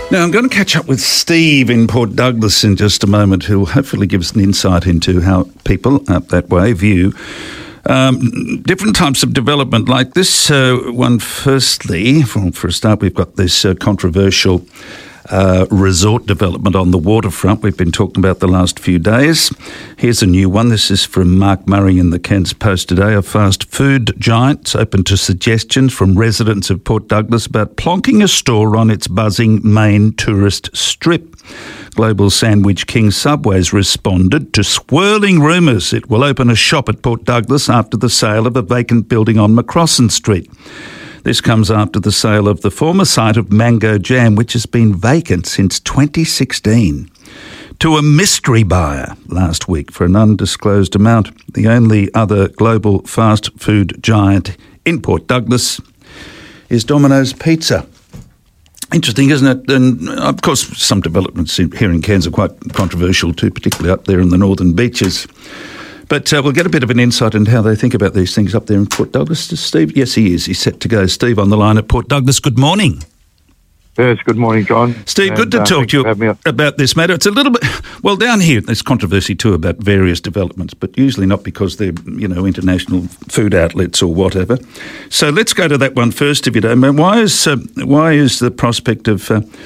Now, I'm going to catch up with Steve in Port Douglas in just a moment, who will hopefully give us an insight into how people up that way view different types of development like this one. Firstly, for a start, we've got this controversial resort development on the waterfront we've been talking about the last few days. Here's a new one. This is from Mark Murray in the Cairns Post today. A fast food giant open to suggestions from residents of Port Douglas about plonking a store on its buzzing main tourist strip. Global Sandwich King Subways responded to swirling rumours it will open a shop at Port Douglas after the sale of a vacant building on McCrossan Street. This comes after the sale of the former site of Mango Jam, which has been vacant since 2016, to a mystery buyer last week for an undisclosed amount. The only other global fast food giant in Port Douglas is Domino's Pizza. Interesting, isn't it? And, of course, some developments here in Cairns are quite controversial too, particularly up there in the northern beaches. But we'll get a bit of an insight into how they think about these things up there in Port Douglas. Steve? Yes, he is. He's set to go. Steve on the line at Port Douglas. Good morning. Yes, good morning, John. Steve, good to talk to you about this matter. It's a little bit, well, down here there's controversy too about various developments, but usually not because they're, international food outlets or whatever. So let's go to that one first, if you don't mind. Why is the prospect of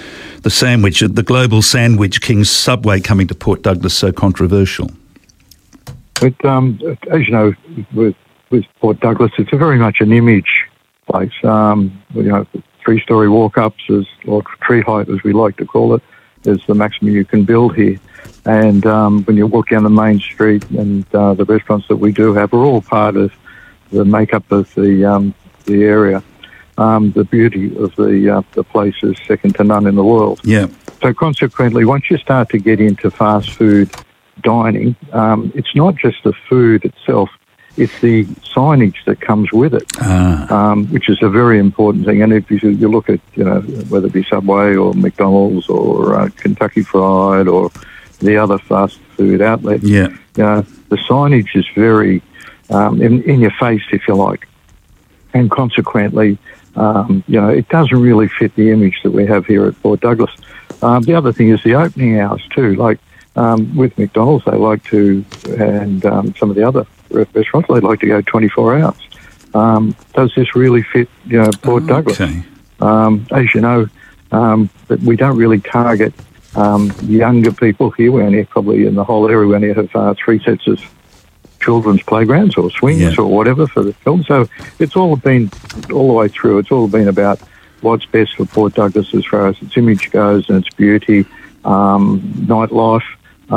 the Global Sandwich King Subway coming to Port Douglas so controversial? But, as you know, with Port Douglas, it's very much an image place. Three-storey walk-ups, or tree height, as we like to call it, is the maximum you can build here. And when you walk down the main street and the restaurants that we do have are all part of the makeup of the area. The beauty of the place is second to none in the world. Yeah. So consequently, once you start to get into fast food dining, it's not just the food itself, it's the signage that comes with it, which is a very important thing. And if you look at, whether it be Subway or McDonald's or Kentucky Fried or the other fast food outlets, the signage is very in your face, if you like. And consequently, it doesn't really fit the image that we have here at Port Douglas. The other thing is the opening hours too. Like with McDonald's, they like to, and some of the other restaurants, they like to go 24 hours. Does this really fit, Port Douglas? Okay. As you know, that we don't really target younger people here. We only probably in the whole area we only have 3 sets of children's playgrounds or swings or whatever for the film. So it's all been all the way through. It's all been about what's best for Port Douglas as far as its image goes and its beauty, nightlife.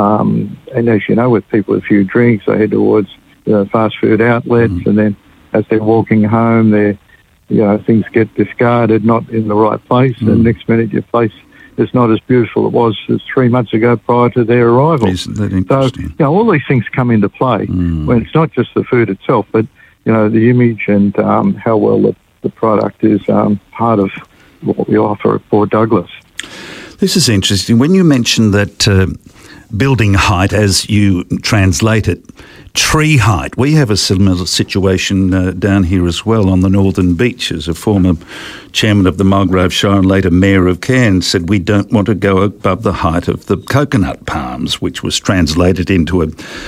And as you know, with people with a few drinks, they head towards fast food outlets, and then as they're walking home, things get discarded, not in the right place, and next minute your place is not as beautiful as it was as 3 months ago prior to their arrival. Isn't that interesting? So, all these things come into play when it's not just the food itself, but, the image and how well the product is part of what we offer at Port Douglas. This is interesting. When you mentioned that building height, as you translate it, tree height. We have a similar situation down here as well on the northern beaches. A former chairman of the Mulgrave Shire and later mayor of Cairns said we don't want to go above the height of the coconut palms, which was translated into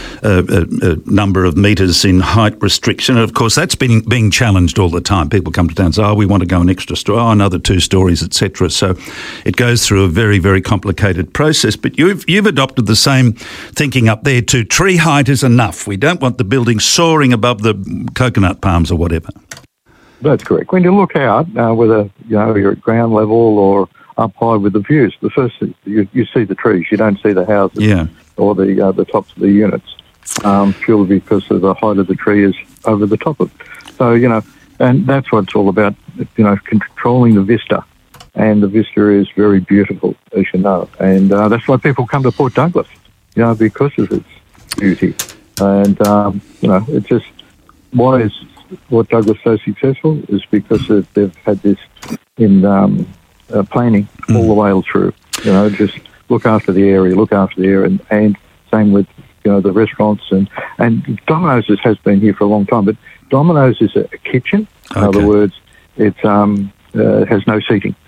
a number of metres in height restriction. And of course, that's being challenged all the time. People come to town and say, we want to go an extra story, another 2 stories, etc. So it goes through a very, very complicated process. But you've adopted the same thinking up there too. Tree height is enough. We don't want the building soaring above the coconut palms or whatever. That's correct. When you look out, whether you're at ground level or up high with the views, the first thing you see the trees. You don't see the houses or the tops of the units, purely because of the height of the tree is over the top of it. So and that's what it's all about. Controlling the vista, and the vista is very beautiful, as you know, and that's why people come to Port Douglas, because of its beauty. And, it's just, why is Port Douglas so successful is because they've had this in planning all the way through. Just look after the area, and same with, the restaurants. And Domino's has been here for a long time, but Domino's is a kitchen. In other words, it has no seating.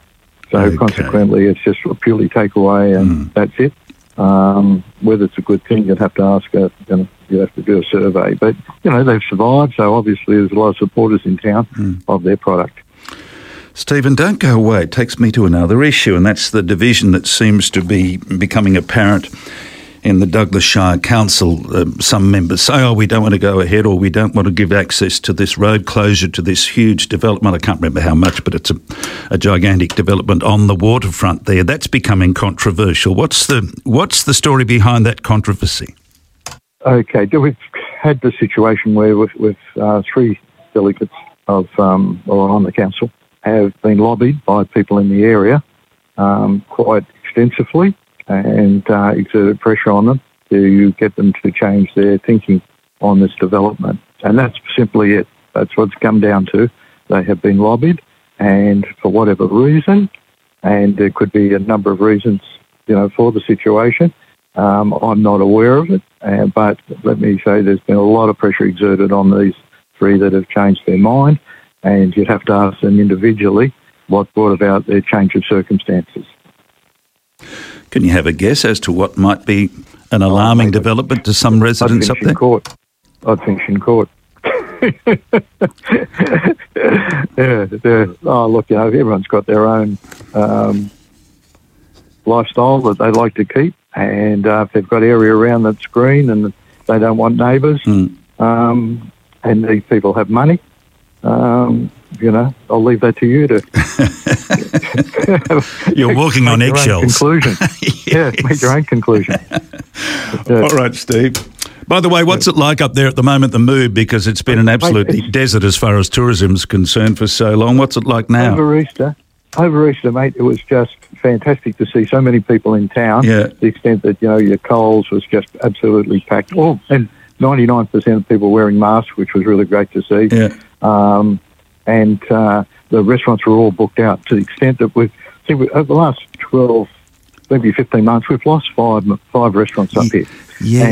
So consequently, it's just a purely takeaway, and that's it. Whether it's a good thing, you'd have to ask. You'd have to do a survey. But they've survived, so obviously there's a lot of supporters in town of their product. Stephen, don't go away. It takes me to another issue, and that's the division that seems to be becoming apparent in the Douglas Shire Council. Some members say, we don't want to go ahead, or we don't want to give access to this road closure to this huge development. I can't remember how much, but it's a gigantic development on the waterfront there. That's becoming controversial. What's the story behind that controversy? Okay, we've had the situation where with 3 delegates on the council have been lobbied by people in the area quite extensively, and exerted pressure on them to get them to change their thinking on this development. And that's simply it. That's what it's come down to. They have been lobbied, and for whatever reason, and there could be a number of reasons, for the situation. I'm not aware of it, but let me say there's been a lot of pressure exerted on these 3 that have changed their mind, and you'd have to ask them individually what brought about their change of circumstances. Can you have a guess as to what might be an alarming development to some residents up there? I'd finish in court. Oh, look, everyone's got their own lifestyle that they like to keep, and if they've got area around that's green and they don't want neighbours, and these people have money, I'll leave that to you to... You're walking on eggshells. Conclusion. Yeah, make your own conclusion. All right, Steve. By the way, what's it like up there at the moment, the mood? Because it's been an absolute desert as far as tourism is concerned for so long. What's it like now? Over Easter, mate, it was just fantastic to see so many people in town. Yeah. To the extent that, your Coles was just absolutely packed. Oh, and 99% of people wearing masks, which was really great to see. Yeah. And the restaurants were all booked out to the extent that over the last 12, maybe 15 months, we've lost five restaurants up here. Yeah.